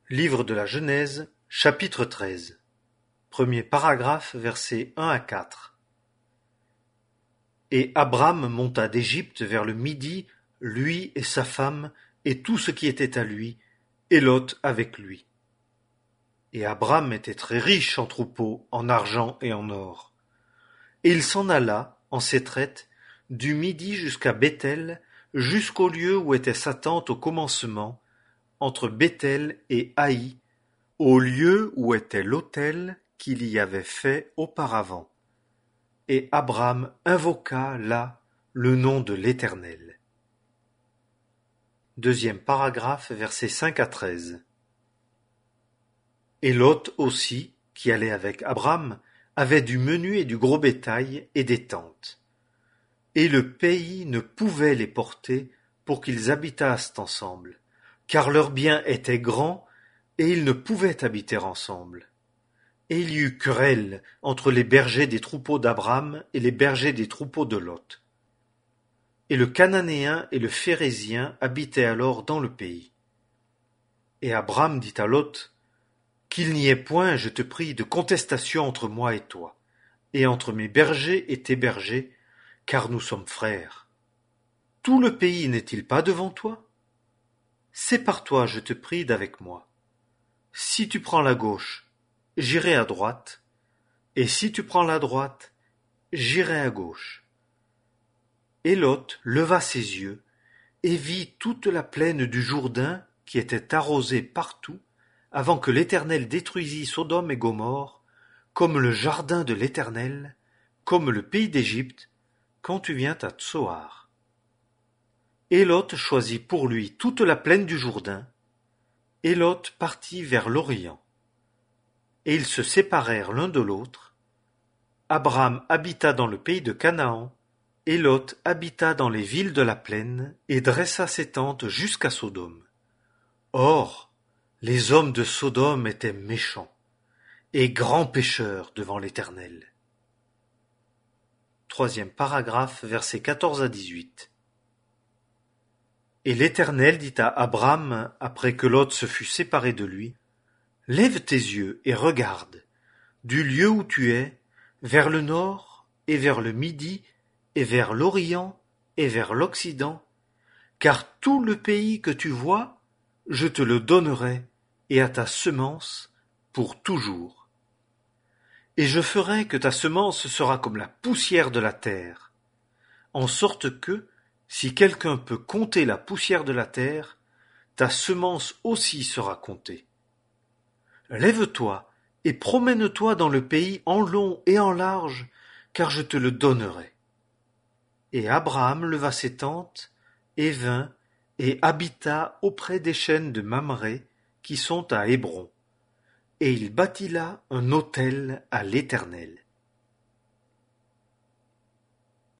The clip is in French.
Livre de la Genèse, chapitre 13. Premier paragraphe, versets 1 à 4. Et Abram monta d'Égypte vers le midi, lui et sa femme, et tout ce qui était à lui, et Lot avec lui. Et Abram était très riche en troupeaux, en argent et en or. Et il s'en alla, en ses traites, du midi jusqu'à Béthel, jusqu'au lieu où était sa tente au commencement, entre Béthel et Haï, au lieu où était l'autel qu'il y avait fait auparavant. Et Abram invoqua là le nom de l'Éternel. Deuxième paragraphe, versets 5 à 13. Et Lot aussi, qui allait avec Abram, avait du menu et du gros bétail et des tentes. Et le pays ne pouvait les porter pour qu'ils habitassent ensemble, car leurs biens étaient grands, et ils ne pouvaient habiter ensemble. Et il y eut querelle entre les bergers des troupeaux d'Abram et les bergers des troupeaux de Lot. Et le Cananéen et le Phérézien habitaient alors dans le pays. Et Abram dit à Lot, qu'il n'y ait point, je te prie, de contestation entre moi et toi, et entre mes bergers et tes bergers, car nous sommes frères. Tout le pays n'est-il pas devant toi? Sépare-toi, je te prie, d'avec moi. Si tu prends la gauche, j'irai à droite, et si tu prends la droite, j'irai à gauche. Et Lot leva ses yeux, et vit toute la plaine du Jourdain qui était arrosée partout, avant que l'Éternel détruisît Sodome et Gomorrhe, comme le jardin de l'Éternel, comme le pays d'Égypte, quand tu viens à Tsoar. Et Lot choisit pour lui toute la plaine du Jourdain, et Lot partit vers l'Orient. Et ils se séparèrent l'un de l'autre. Abram habita dans le pays de Canaan, et Lot habita dans les villes de la plaine, et dressa ses tentes jusqu'à Sodome. Or, les hommes de Sodome étaient méchants, et grands pécheurs devant l'Éternel. Troisième paragraphe, versets 14 à 18. Et l'Éternel dit à Abram, après que Lot se fut séparé de lui, « Lève tes yeux et regarde, du lieu où tu es, vers le nord et vers le midi et vers l'Orient et vers l'Occident, car tout le pays que tu vois, je te le donnerai et à ta semence pour toujours. Et je ferai que ta semence sera comme la poussière de la terre, en sorte que, si quelqu'un peut compter la poussière de la terre, ta semence aussi sera comptée. Lève-toi et promène-toi dans le pays en long et en large, car je te le donnerai. Et Abraham leva ses tentes, et vint, et habita auprès des chênes de Mamré, qui sont à Hébron. Et il bâtit là un autel à l'Éternel.